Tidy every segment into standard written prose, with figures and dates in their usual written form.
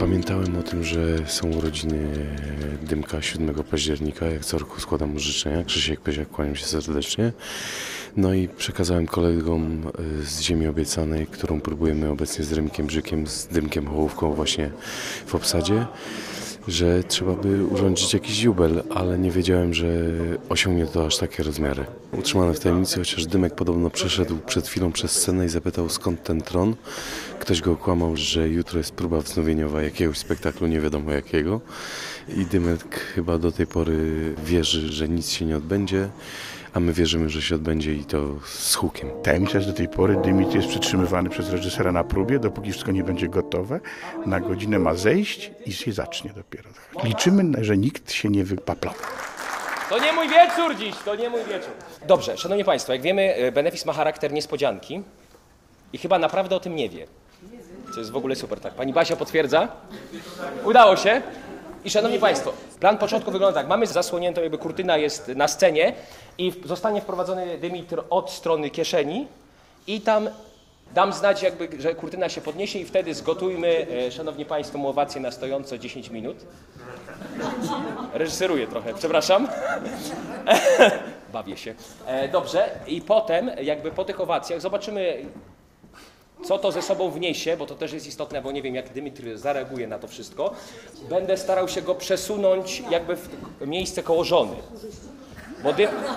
Pamiętałem o tym, że są urodziny Dymka 7 października, jak co roku składam mu życzenia. Krzysiek Pyziak, kłaniam się serdecznie. No i przekazałem kolegom z Ziemi Obiecanej, którą próbujemy obecnie z Remikiem Brzykiem, z Dymkiem Hołówką właśnie w obsadzie, że trzeba by urządzić jakiś jubel, ale nie wiedziałem, że osiągnie to aż takie rozmiary. Utrzymane w tajemnicy, chociaż Dymek podobno przeszedł przed chwilą przez scenę i zapytał, skąd ten tron. Ktoś go okłamał, że jutro jest próba wznowieniowa jakiegoś spektaklu, nie wiadomo jakiego. I Dymek chyba do tej pory wierzy, że nic się nie odbędzie, a my wierzymy, że się odbędzie i to z hukiem. Tajemnica jest do tej pory, Dymit jest przytrzymywany przez reżysera na próbie, dopóki wszystko nie będzie gotowe. Na godzinę ma zejść i się zacznie dopiero. Liczymy, że nikt się nie wypaplał. To nie mój wieczór dziś, to nie mój wieczór. Dobrze, szanowni państwo, jak wiemy, benefis ma charakter niespodzianki i chyba naprawdę o tym nie wie. Co jest w ogóle super, tak? Pani Basia potwierdza? Udało się. I szanowni państwo, plan początku wygląda tak. Mamy zasłoniętą, jakby kurtyna jest na scenie i zostanie wprowadzony dymitr od strony kieszeni i tam dam znać, jakby, że kurtyna się podniesie i wtedy zgotujmy, szanowni państwo, owację na stojąco 10 minut. Reżyseruję trochę, przepraszam. Bawię się. Dobrze, i potem, jakby po tych owacjach, zobaczymy, co to ze sobą wniesie, bo to też jest istotne, bo nie wiem, jak Dymitr zareaguje na to wszystko. Będę starał się go przesunąć jakby w miejsce koło żony. Bo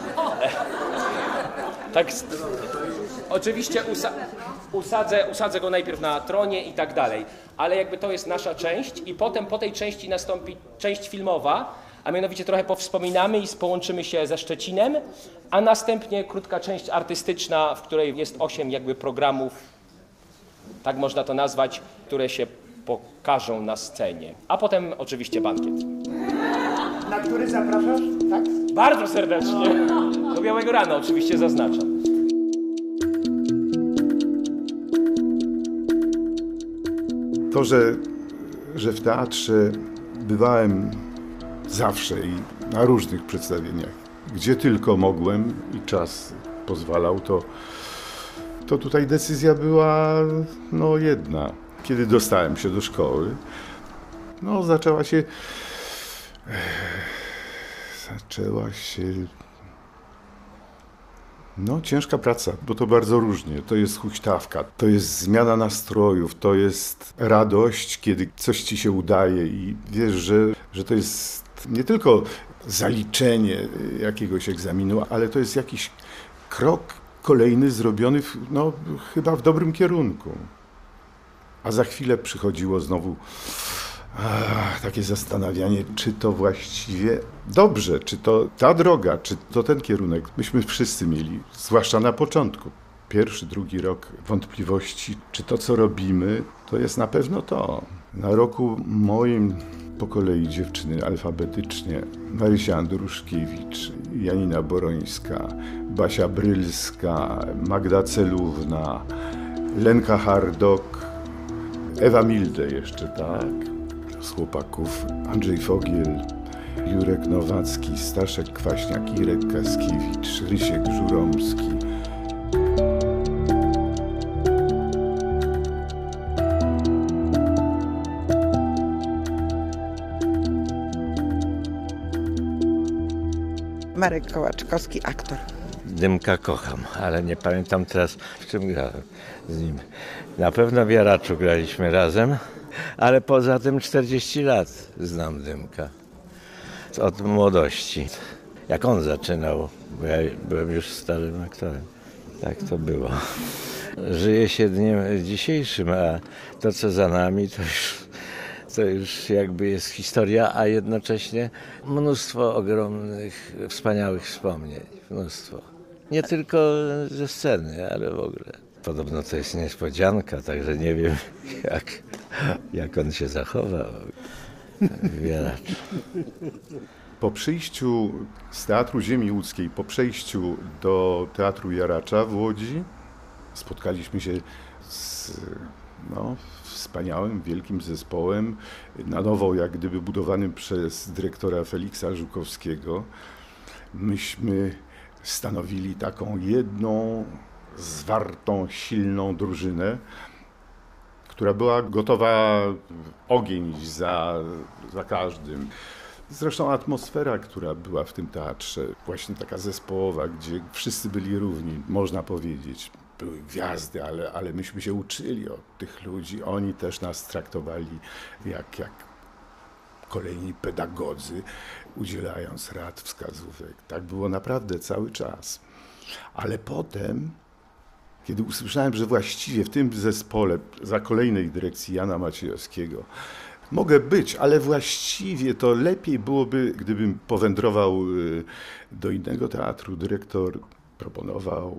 tak, oczywiście usadzę go najpierw na tronie i tak dalej, ale jakby to jest nasza część i potem po tej części nastąpi część filmowa, a mianowicie trochę powspominamy i połączymy się ze Szczecinem, a następnie krótka część artystyczna, w której jest 8 jakby programów, tak można to nazwać, które się pokażą na scenie. A potem oczywiście bankiet. Na który zapraszasz? Tak? Bardzo serdecznie. Do białego rana oczywiście zaznaczam. To, że w teatrze bywałem zawsze i na różnych przedstawieniach, gdzie tylko mogłem i czas pozwalał, to tutaj decyzja była jedna. Kiedy dostałem się do szkoły, zaczęła się ciężka praca, bo to bardzo różnie. To jest huśtawka, to jest zmiana nastrojów, to jest radość, kiedy coś ci się udaje i wiesz, że to jest nie tylko zaliczenie jakiegoś egzaminu, ale to jest jakiś krok kolejny zrobiony chyba w dobrym kierunku. A za chwilę przychodziło znowu takie zastanawianie, czy to właściwie dobrze, czy to ta droga, czy to ten kierunek. Myśmy wszyscy mieli, zwłaszcza na początku, pierwszy, drugi rok, wątpliwości, czy to, co robimy, to jest na pewno to. Na roku moim po kolei dziewczyny alfabetycznie: Marysia Andruszkiewicz, Janina Borońska, Basia Brylska, Magda Celówna, Lenka Hardok, Ewa Milde jeszcze, tak? Z chłopaków Andrzej Fogiel, Jurek Nowacki, Staszek Kwaśniak, Irek Kaskiewicz, Rysiek Żuromski. Marek Kołaczkowski, aktor. Dymka kocham, ale nie pamiętam teraz, w czym grałem z nim. Na pewno w Jaraczu graliśmy razem, ale poza tym 40 lat znam Dymka. Od młodości. Jak on zaczynał, bo ja byłem już starym aktorem. Tak to było. Żyje się dniem dzisiejszym, a to, co za nami, to już jakby jest historia, a jednocześnie mnóstwo ogromnych, wspaniałych wspomnień. Mnóstwo. Nie tylko ze sceny, ale w ogóle. Podobno to jest niespodzianka, także nie wiem, jak on się zachował w Jaraczu. Po przyjściu z Teatru Ziemi Łódzkiej, po przejściu do Teatru Jaracza w Łodzi, spotkaliśmy się z wspaniałym, wielkim zespołem, na nowo jak gdyby budowanym przez dyrektora Feliksa Żukowskiego. Myśmy stanowili taką jedną, zwartą, silną drużynę, która była gotowa ogień za każdym. Zresztą atmosfera, która była w tym teatrze, właśnie taka zespołowa, gdzie wszyscy byli równi, można powiedzieć. Były gwiazdy, ale myśmy się uczyli od tych ludzi. Oni też nas traktowali jak kolejni pedagodzy, udzielając rad, wskazówek. Tak było naprawdę cały czas. Ale potem, kiedy usłyszałem, że właściwie w tym zespole, za kolejnej dyrekcji Jana Maciejowskiego, mogę być, ale właściwie to lepiej byłoby, gdybym powędrował do innego teatru. Dyrektor proponował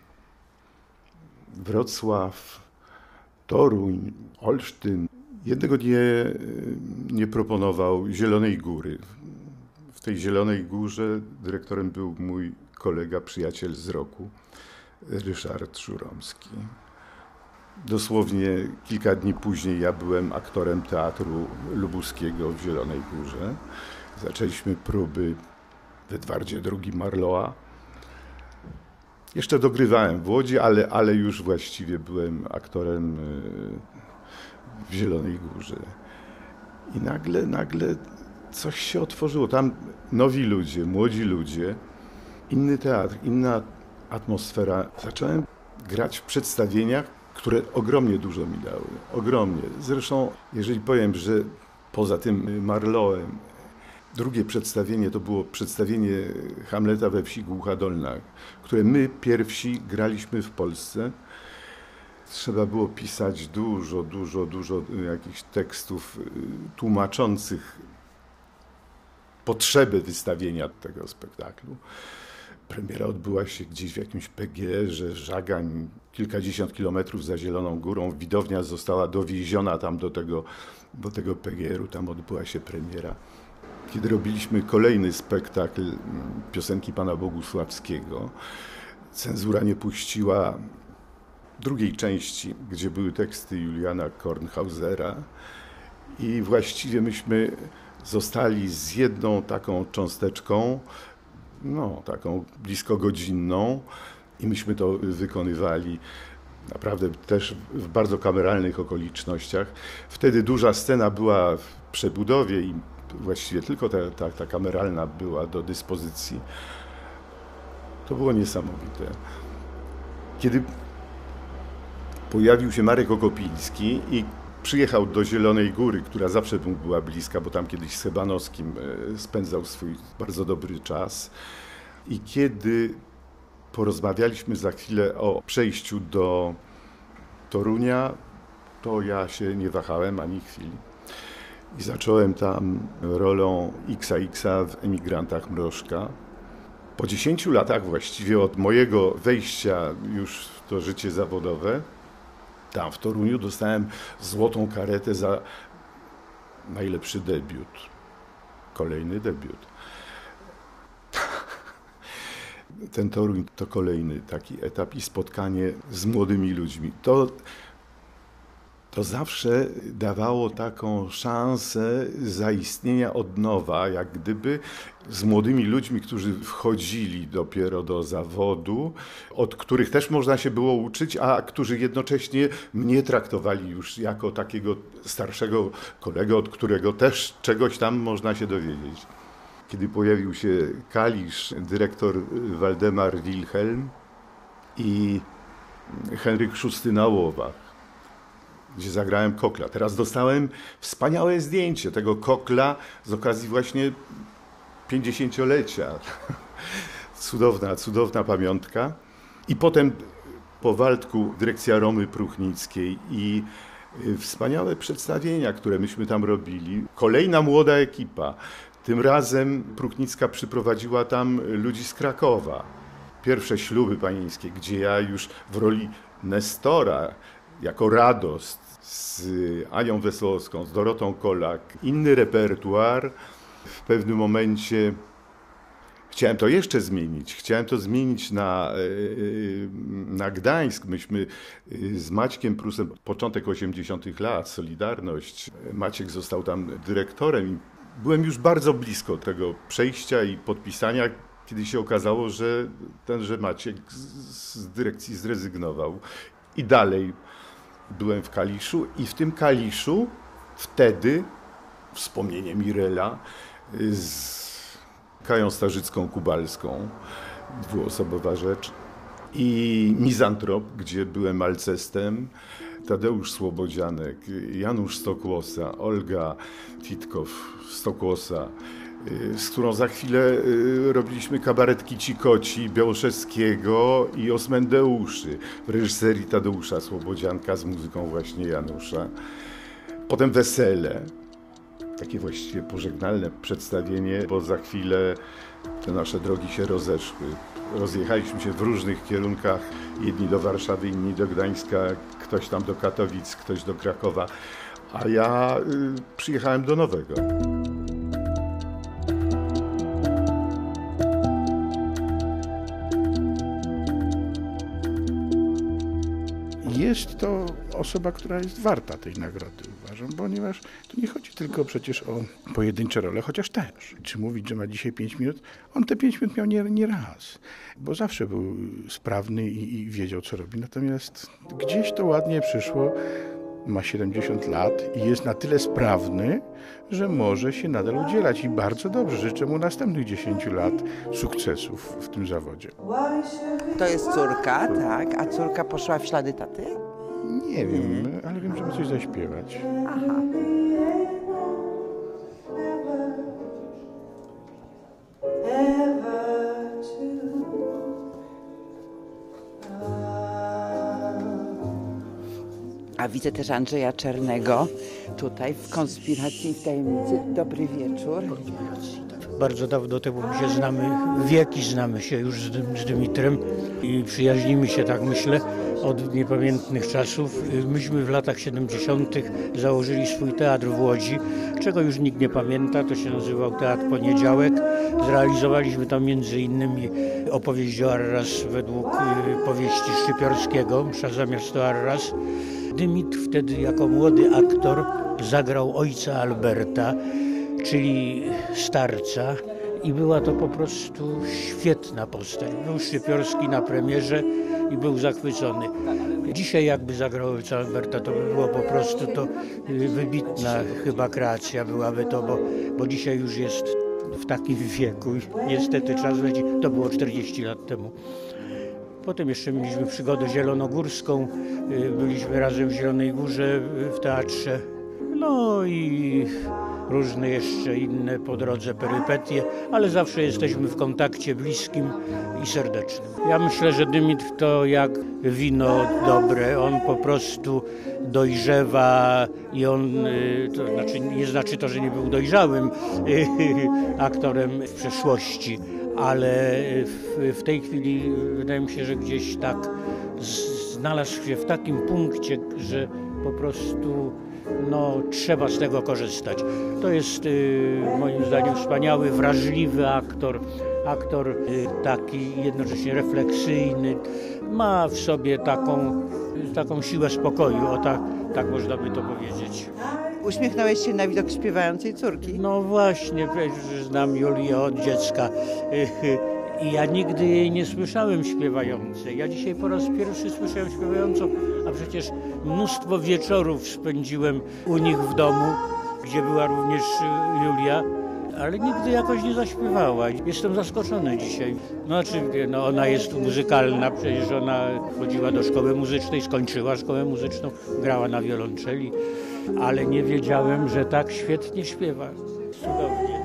Wrocław, Toruń, Olsztyn. Jednego nie proponował Zielonej Góry. W tej Zielonej Górze dyrektorem był mój kolega, przyjaciel z roku, Ryszard Szuromski. Dosłownie kilka dni później ja byłem aktorem Teatru Lubuskiego w Zielonej Górze. Zaczęliśmy próby w Edwardzie II Marloa. Jeszcze dogrywałem w Łodzi, ale już właściwie byłem aktorem w Zielonej Górze. I nagle coś się otworzyło. Tam nowi ludzie, młodzi ludzie, inny teatr, inna atmosfera. Zacząłem grać w przedstawieniach, które ogromnie dużo mi dały. Ogromnie. Zresztą, jeżeli powiem, że poza tym Marloem, drugie przedstawienie to było przedstawienie Hamleta we wsi Głucha Dolna, które my pierwsi graliśmy w Polsce. Trzeba było pisać dużo jakichś tekstów tłumaczących potrzeby wystawienia tego spektaklu. Premiera odbyła się gdzieś w jakimś PGR-ze, Żagań, kilkadziesiąt kilometrów za Zieloną Górą. Widownia została dowieziona tam do tego PGR-u, tam odbyła się premiera. Kiedy robiliśmy kolejny spektakl piosenki pana Bogusławskiego, cenzura nie puściła drugiej części, gdzie były teksty Juliana Kornhausera i właściwie myśmy zostali z jedną taką cząsteczką, taką blisko godzinną i myśmy to wykonywali naprawdę też w bardzo kameralnych okolicznościach. Wtedy duża scena była w przebudowie i właściwie tylko ta kameralna była do dyspozycji. To było niesamowite. Kiedy pojawił się Marek Okopiński i przyjechał do Zielonej Góry, która zawsze mu była bliska, bo tam kiedyś z Hebanowskim spędzał swój bardzo dobry czas. I kiedy porozmawialiśmy za chwilę o przejściu do Torunia, to ja się nie wahałem ani chwili. I zacząłem tam rolą XX w Emigrantach Mrożka. Po 10 latach właściwie od mojego wejścia już w to życie zawodowe, tam w Toruniu dostałem złotą karetę za najlepszy debiut. Kolejny debiut. Ten Toruń to kolejny taki etap i spotkanie z młodymi ludźmi. To zawsze dawało taką szansę zaistnienia od nowa, jak gdyby z młodymi ludźmi, którzy wchodzili dopiero do zawodu, od których też można się było uczyć, a którzy jednocześnie mnie traktowali już jako takiego starszego kolegę, od którego też czegoś tam można się dowiedzieć. Kiedy pojawił się Kalisz, dyrektor Waldemar Wilhelm i Henryk Szósty na łowach, gdzie zagrałem Kokla. Teraz dostałem wspaniałe zdjęcie tego Kokla z okazji właśnie 50-lecia. Cudowna pamiątka. I potem po Waldku dyrekcja Romy Pruchnickiej i wspaniałe przedstawienia, które myśmy tam robili. Kolejna młoda ekipa. Tym razem Pruchnicka przyprowadziła tam ludzi z Krakowa. Pierwsze śluby panieńskie, gdzie ja już w roli Nestora, jako Radost, z Anią Wesołowską, z Dorotą Kolak, inny repertuar. W pewnym momencie chciałem to jeszcze zmienić. Chciałem to zmienić na Gdańsk. Myśmy z Maćkiem Prusem, początek 80. lat, Solidarność. Maciek został tam dyrektorem i byłem już bardzo blisko tego przejścia i podpisania, kiedy się okazało, że tenże Maciek z dyrekcji zrezygnował. I dalej byłem w Kaliszu i w tym Kaliszu wtedy wspomnienie Mirela z Kają Starzycką-Kubalską, dwuosobowa rzecz, i Mizantrop, gdzie byłem Alcestem, Tadeusz Słobodzianek, Janusz Stokłosa, Olga Witkow-Stokłosa, z którą za chwilę robiliśmy kabaret Kici-Koci Białoszewskiego i Osmendeuszy w reżyserii Tadeusza Słobodzianka z muzyką właśnie Janusza. Potem Wesele, takie właściwie pożegnalne przedstawienie, bo za chwilę te nasze drogi się rozeszły. Rozjechaliśmy się w różnych kierunkach, jedni do Warszawy, inni do Gdańska, ktoś tam do Katowic, ktoś do Krakowa, a ja przyjechałem do Nowego. Jest to osoba, która jest warta tej nagrody, uważam, ponieważ tu nie chodzi tylko przecież o pojedyncze role, chociaż też. Czy mówić, że ma dzisiaj 5 minut? On te 5 minut miał nie raz, bo zawsze był sprawny i wiedział, co robi. Natomiast gdzieś to ładnie przyszło, ma 70 lat i jest na tyle sprawny, że może się nadal udzielać i bardzo dobrze. Życzę mu następnych 10 lat sukcesów w tym zawodzie. To jest córka, tak? A córka poszła w ślady taty? Nie wiem, ale wiem, że ma coś zaśpiewać. Aha. A widzę też Andrzeja Czernego tutaj w Konspiracji i w Tajemnicy. Dobry wieczór. Bardzo dawno temu się znamy, wieki znamy się już z Dymitrem i przyjaźnimy się, tak myślę, od niepamiętnych czasów. Myśmy w latach 70. założyli swój teatr w Łodzi, czego już nikt nie pamięta, to się nazywał Teatr Poniedziałek. Zrealizowaliśmy tam między innymi opowieść o Arras według powieści Szczypiorskiego, Msza zamiast Arras. Dymitr wtedy jako młody aktor zagrał ojca Alberta, czyli starca, i była to po prostu świetna postać. Był Szczypiorski na premierze i był zachwycony. Dzisiaj jakby zagrał ojca Alberta, to by było po prostu to wybitna chyba kreacja byłaby to, bo dzisiaj już jest w takim wieku i niestety czas leci. To było 40 lat temu. Potem jeszcze mieliśmy przygodę zielonogórską, byliśmy razem w Zielonej Górze w teatrze, no i różne jeszcze inne po drodze perypetie, ale zawsze jesteśmy w kontakcie bliskim i serdecznym. Ja myślę, że Dymitr to jak wino dobre, on po prostu dojrzewa i on, to znaczy, nie znaczy to, że nie był dojrzałym aktorem w przeszłości, ale w tej chwili wydaje mi się, że gdzieś tak znalazł się w takim punkcie, że po prostu trzeba z tego korzystać. To jest moim zdaniem wspaniały, wrażliwy aktor taki jednocześnie refleksyjny. Ma w sobie taką siłę spokoju, tak można by to powiedzieć. Uśmiechnąłeś się na widok śpiewającej córki? No właśnie, przecież znam Julię od dziecka i ja nigdy jej nie słyszałem śpiewającej. Ja dzisiaj po raz pierwszy słyszałem śpiewającą, a przecież mnóstwo wieczorów spędziłem u nich w domu, gdzie była również Julia, ale nigdy jakoś nie zaśpiewała. Jestem zaskoczony dzisiaj. Ona jest muzykalna, przecież ona chodziła do szkoły muzycznej, skończyła szkołę muzyczną, grała na wiolonczeli, ale nie wiedziałem, że tak świetnie śpiewa. Cudownie.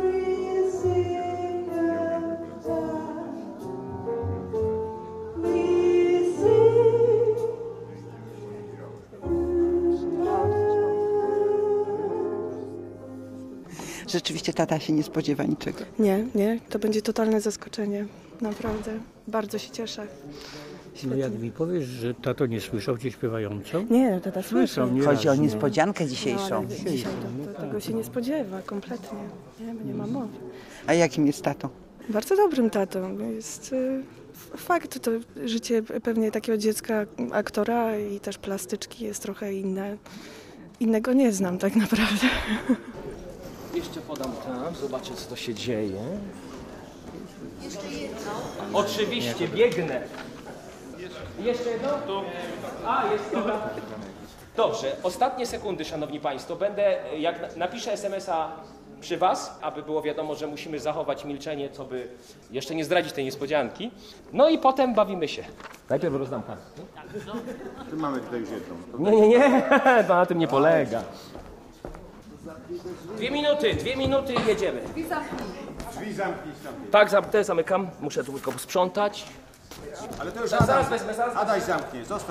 Rzeczywiście tata się nie spodziewa niczego. Nie, to będzie totalne zaskoczenie. Naprawdę. Bardzo się cieszę. No jak mi powiesz, że tato nie słyszał cię śpiewającą? Nie, tata słyszał. Chodzi o niespodziankę dzisiejszą. Dzisiaj to tego się nie spodziewa kompletnie. Nie ma mowy. A jakim jest tato? Bardzo dobrym tatą. Jest fakt, to życie pewnie takiego dziecka, aktora i też plastyczki jest trochę inne. Innego nie znam tak naprawdę. Jeszcze podam tam, zobaczę, co to się dzieje. Jeszcze jedno. Oczywiście, biegnę. Jeszcze jedno? A, jest, dobra. Dobrze, ostatnie sekundy, szanowni państwo. Będę, jak napiszę SMS-a przy was, aby było wiadomo, że musimy zachować milczenie, co by jeszcze nie zdradzić tej niespodzianki. No i potem bawimy się. Najpierw rozdam kartę. Tu mamy tutaj już jedną. Nie, to na tym nie polega. 2 minuty i jedziemy. Drzwi zamknij. Tak, te zamykam. Muszę tu tylko posprzątać. Ale to już Zaraz wezmę. Adaś zamknie, zostaw.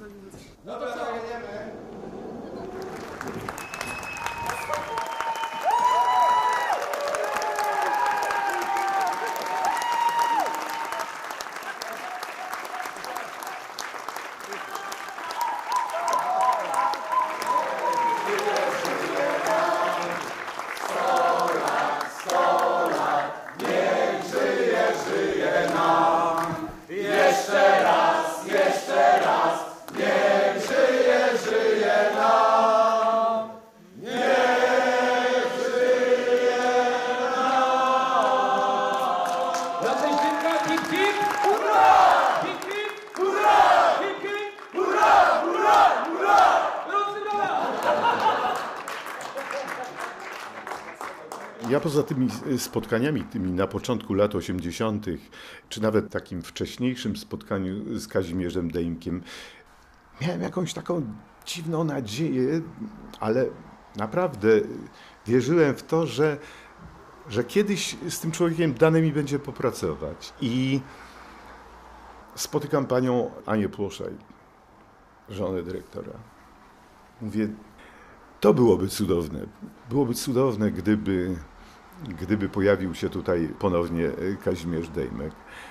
Ja poza tymi spotkaniami, tymi na początku lat 80., czy nawet takim wcześniejszym spotkaniu z Kazimierzem Dejmkiem, miałem jakąś taką dziwną nadzieję, ale naprawdę wierzyłem w to, że kiedyś z tym człowiekiem dane mi będzie popracować. I spotykam panią Anię Płoszaj, żonę dyrektora. Mówię, to byłoby cudowne. Byłoby cudowne, gdyby pojawił się tutaj ponownie Kazimierz Dejmek.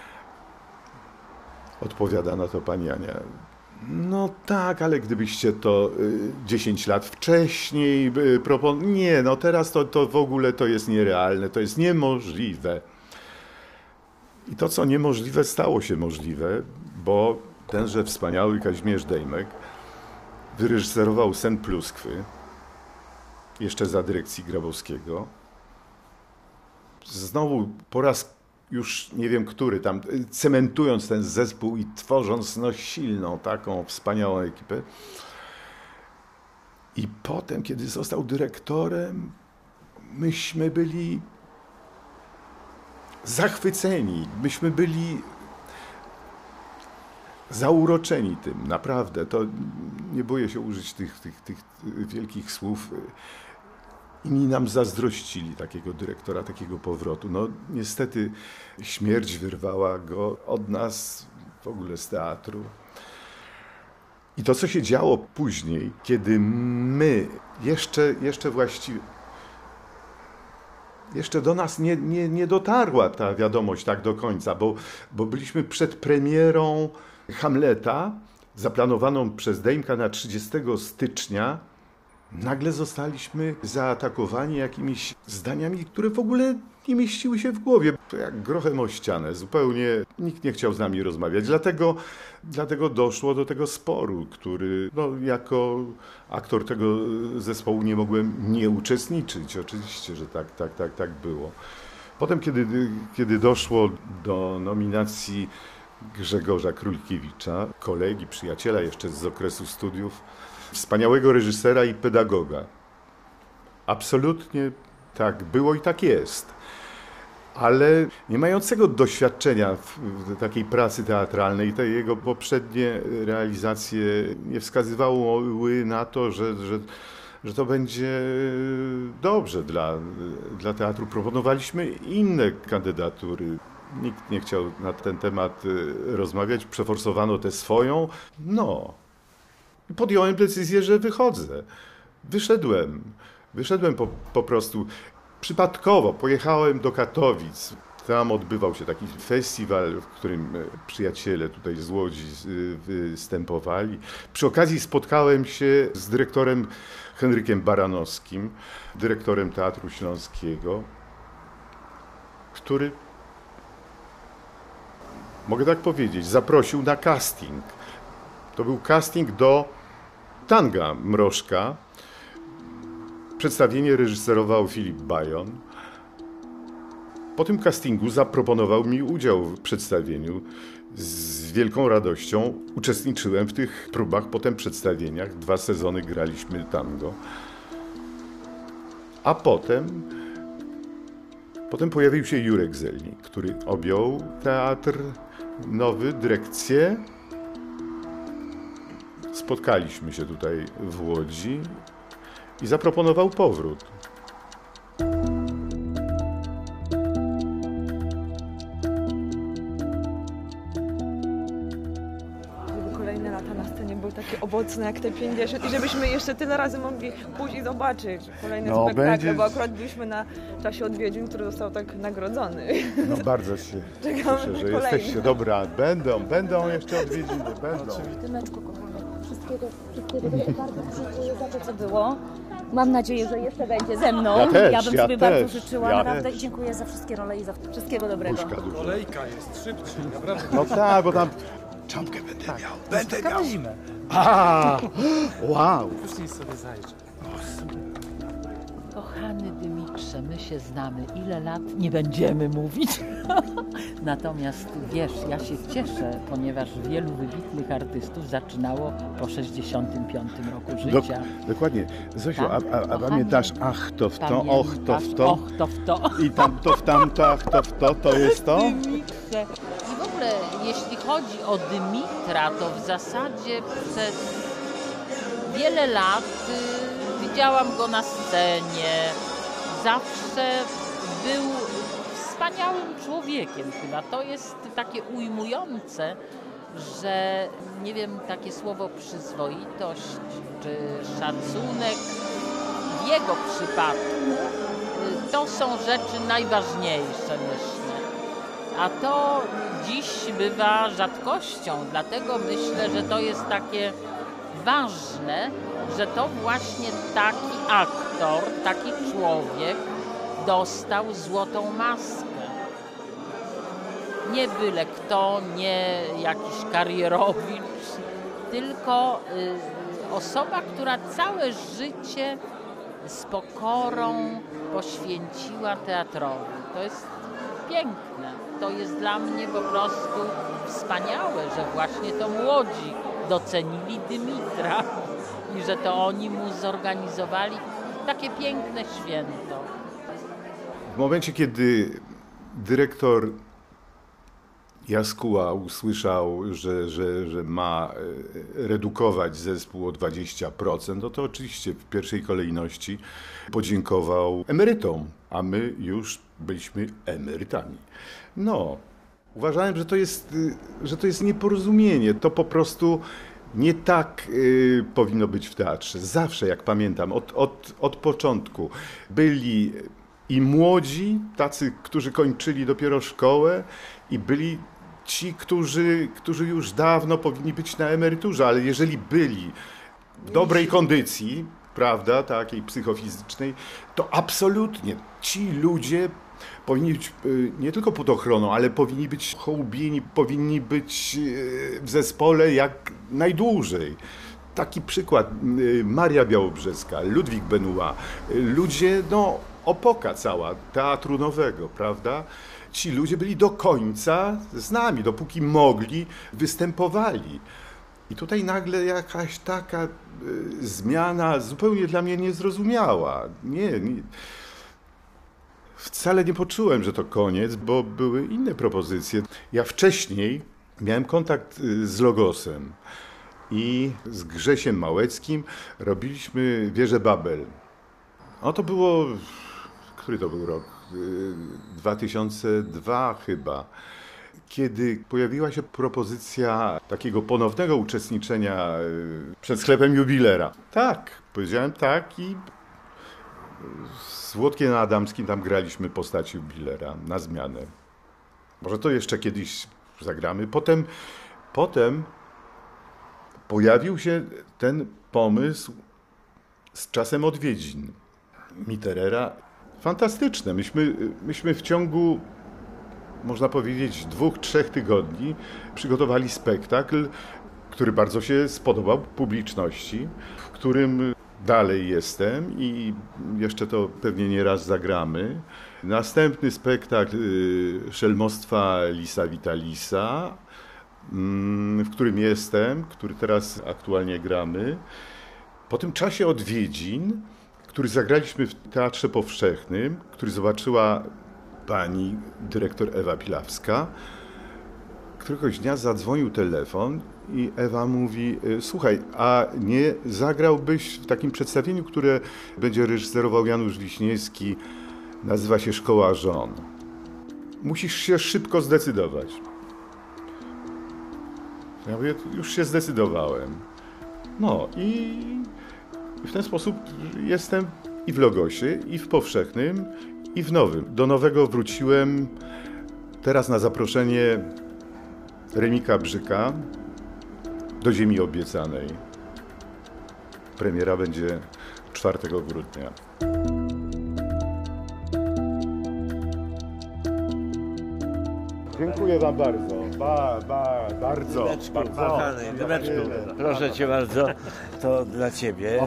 Odpowiada na to pani Ania. No tak, ale gdybyście to 10 lat wcześniej Nie, no teraz to w ogóle to jest nierealne, to jest niemożliwe. I to, co niemożliwe, stało się możliwe, bo tenże wspaniały Kazimierz Dejmek wyreżyserował Sen Pluskwy, jeszcze za dyrekcji Grabowskiego. Znowu po raz już nie wiem który tam, cementując ten zespół i tworząc silną, taką wspaniałą ekipę. I potem, kiedy został dyrektorem, myśmy byli zachwyceni, myśmy byli zauroczeni tym, naprawdę. To nie boję się użyć tych wielkich słów. Inni nam zazdrościli takiego dyrektora, takiego powrotu. No niestety śmierć wyrwała go od nas, w ogóle z teatru. I to, co się działo później, kiedy my jeszcze właściwie jeszcze do nas nie dotarła ta wiadomość tak do końca, bo byliśmy przed premierą Hamleta, zaplanowaną przez Dejmka na 30 stycznia. Nagle zostaliśmy zaatakowani jakimiś zdaniami, które w ogóle nie mieściły się w głowie. To jak grochem o ścianę, zupełnie nikt nie chciał z nami rozmawiać. Dlatego doszło do tego sporu, który jako aktor tego zespołu nie mogłem nie uczestniczyć. Oczywiście, że tak było. Potem, kiedy doszło do nominacji Grzegorza Królkiewicza, kolegi, przyjaciela jeszcze z okresu studiów, wspaniałego reżysera i pedagoga. Absolutnie tak było i tak jest. Ale nie mającego doświadczenia w takiej pracy teatralnej, te jego poprzednie realizacje nie wskazywały na to, że to będzie dobrze dla teatru. Proponowaliśmy inne kandydatury. Nikt nie chciał na ten temat rozmawiać, przeforsowano tę swoją. I podjąłem decyzję, że wychodzę. Wyszedłem po prostu. Przypadkowo pojechałem do Katowic. Tam odbywał się taki festiwal, w którym przyjaciele tutaj z Łodzi występowali. Przy okazji spotkałem się z dyrektorem Henrykiem Baranowskim, dyrektorem Teatru Śląskiego, który, mogę tak powiedzieć, zaprosił na casting. To był casting do Tanga Mrożka. Przedstawienie reżyserował Filip Bajon. Po tym castingu zaproponował mi udział w przedstawieniu. z wielką radością uczestniczyłem w tych próbach, potem przedstawieniach. 2 sezony graliśmy tango. A potem pojawił się Jurek Zelnik, który objął teatr nowy, dyrekcję. Spotkaliśmy się tutaj w Łodzi i zaproponował powrót. Kolejne lata na scenie były takie owocne jak te 50 i żebyśmy jeszcze tyle razy mogli pójść i zobaczyć kolejne spektakle, bo akurat byliśmy na czasie odwiedzin, który został tak nagrodzony. No bardzo się Czekamy cieszę, że kolejne. jesteście. Dobra, będą jeszcze odwiedziny, będą. Tymeczku, kochany, wszystkiego bardzo dziękuję za to, co było. Mam nadzieję, że jeszcze będzie ze mną. Ja też, bym ja sobie też, bardzo życzyła, ja naprawdę też. i dziękuję za wszystkie role i za wszystkiego dobrego. Kolejka jest szybciej, naprawdę. No tak, bo tam... Czapkę będę miał, będę miał. zimę. A, wow! Później sobie zajrzę. Kochany Dymitrze, my się znamy. Ile lat? Nie będziemy mówić. Natomiast wiesz, ja się cieszę, ponieważ wielu wybitnych artystów zaczynało po 65 roku życia. Dokładnie. Zosiu, Tak, a kochanie. pamiętasz ach to w to, och to Pamiętasz? w to Och to w to. i tam to w tamto, ach to w to jest to? Dymitrze. I w ogóle, jeśli chodzi o Dymitra, to w zasadzie przez wiele lat widziałam go na scenie. Zawsze był wspaniałym człowiekiem chyba. To jest takie ujmujące, że nie wiem, takie słowo przyzwoitość czy szacunek w jego przypadku to są rzeczy najważniejsze, myślę. A to dziś bywa rzadkością, dlatego myślę, że to jest takie ważne, że to właśnie taki aktor, taki człowiek dostał złotą maskę. Nie byle kto, nie jakiś karierowicz, tylko osoba, która całe życie z pokorą poświęciła teatrowi. To jest piękne. To jest dla mnie po prostu wspaniałe, że właśnie to młodzi docenili Dymitra i że to oni mu zorganizowali takie piękne święto. W momencie, kiedy dyrektor Jaskuła usłyszał, że ma redukować zespół o 20%, no to oczywiście w pierwszej kolejności podziękował emerytom, a my już byliśmy emerytami. No, uważałem, że to jest nieporozumienie. To po prostu nie tak powinno być w teatrze. Zawsze, jak pamiętam, od początku byli i młodzi, tacy, którzy kończyli dopiero szkołę, i byli ci, którzy już dawno powinni być na emeryturze, ale jeżeli byli w dobrej kondycji, prawda, takiej psychofizycznej, to absolutnie ci ludzie powinni być nie tylko pod ochroną, ale powinni być hołubieni, powinni być w zespole jak najdłużej. Taki przykład, Maria Białobrzeska, Ludwik Benoit, ludzie, no, opoka cała Teatru Nowego, prawda? Ci ludzie byli do końca z nami, dopóki mogli, występowali. I tutaj nagle jakaś taka zmiana zupełnie dla mnie niezrozumiała. Nie. Wcale nie poczułem, że to koniec, bo były inne propozycje. Ja wcześniej miałem kontakt z Logosem i z Grzesiem Małeckim robiliśmy Wieżę Babel. No to było, który to był rok? 2002 chyba, kiedy pojawiła się propozycja takiego ponownego uczestniczenia przed sklepem Jubilera. Tak, powiedziałem tak i z Włodkiem Adamskim tam graliśmy postać Jubilera na zmianę. Może to jeszcze kiedyś zagramy. Potem pojawił się ten pomysł z Czasem odwiedzin Mitterera. Fantastyczne. Myśmy w ciągu, można powiedzieć, 2-3 tygodni przygotowali spektakl, który bardzo się spodobał publiczności, w którym dalej jestem i jeszcze to pewnie nie raz zagramy. Następny spektakl Szelmostwa Lisa Vitalisa, w którym jestem, który teraz aktualnie gramy. Po tym czasie odwiedzin, który zagraliśmy w Teatrze Powszechnym, który zobaczyła pani dyrektor Ewa Pilawska, któregoś dnia zadzwonił telefon i Ewa mówi: słuchaj, a nie zagrałbyś w takim przedstawieniu, które będzie reżyserował Janusz Wiśniewski, nazywa się Szkoła Żon. Musisz się szybko zdecydować. Ja mówię: już się zdecydowałem. No i w ten sposób jestem i w Logosie, i w Powszechnym, i w Nowym. Do Nowego wróciłem teraz na zaproszenie Remika Brzyka do Ziemi Obiecanej. Premiera będzie 4 grudnia. Dziękuję wam bardzo. Bardzo. Dymeczku, proszę cię bardzo, to dla ciebie.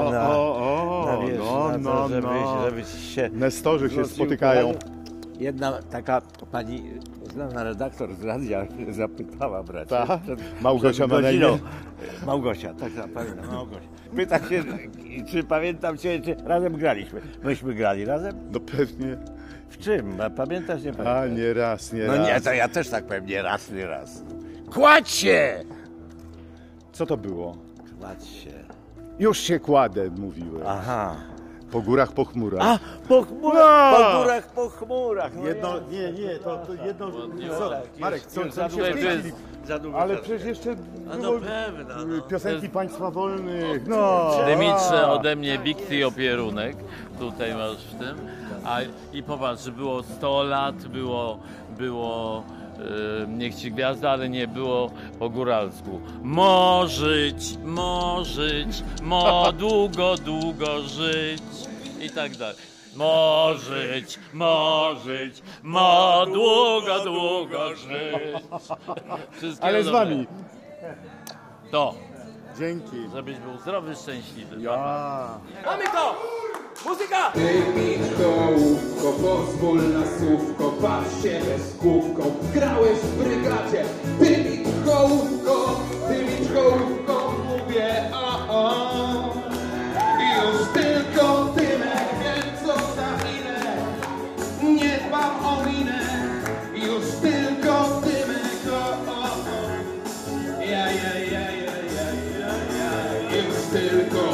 Żeby się Nestorzy się spotykają. Jedna taka pani, znana redaktor z radia, zapytała bracia. Ta? Małgosia ma na imię? Małgosia, tak, pamiętam, Małgosia. Pyta się, czy pamiętam cię, czy razem graliśmy. Myśmy grali razem? No pewnie. W czym? A pamiętasz, nie pamiętasz? A nie raz, nie No raz. nie, to ja też tak powiem, nie raz, nie raz. Kładź się! Co to było? Kładź się. Już się kładę, mówiłem. Aha. Po górach, po chmurach. A, po chmurach, po górach, po chmurach. No Jedno, ja. nie, to jedno... Co, Marek, co już za się długo, wstydzili? za długo Ale czasu. przecież jeszcze A było no pewno, no. piosenki Państwa Wolnych. No. Dymitrze ode mnie bikt i opierunek. Tutaj masz w tym. I popatrz, że było 100 lat, było niech ci gwiazda, ale nie było po góralsku. Żyć, długo, długo żyć i tak dalej. Żyć, długo, długo żyć. Ale z wami. To. Dzięki. Żebyś był zdrowy, szczęśliwy. Mamy to! Muzyka! Kołówko, pozwól na słówko, baw się bez kółką. Grałeś w brygadzie, ty mi kołówko, mówię o. I już tylko dymek, wiem co za minę, nie dbam o minę. I już tylko dymek, o. Ja. Już tylko